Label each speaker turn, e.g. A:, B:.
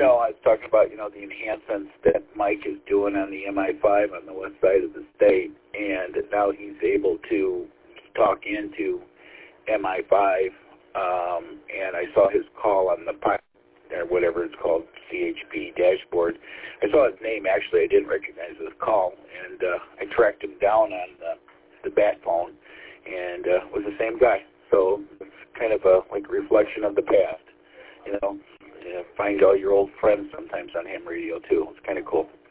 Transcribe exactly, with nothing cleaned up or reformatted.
A: no, I was talking about, you know, the enhancements that Mike is doing on the M I five on the west side of the state, and now he's able to talk into M I five, um, and I saw his call on the pilot, or whatever it's called, C H P dashboard. I saw his name, actually. I didn't recognize his call, and uh, I tracked him down on the, the bat phone, and uh, it was the same guy. So it's kind of a like reflection of the past, you know. Uh, find all your old friends sometimes on ham radio, too. It's kind of cool.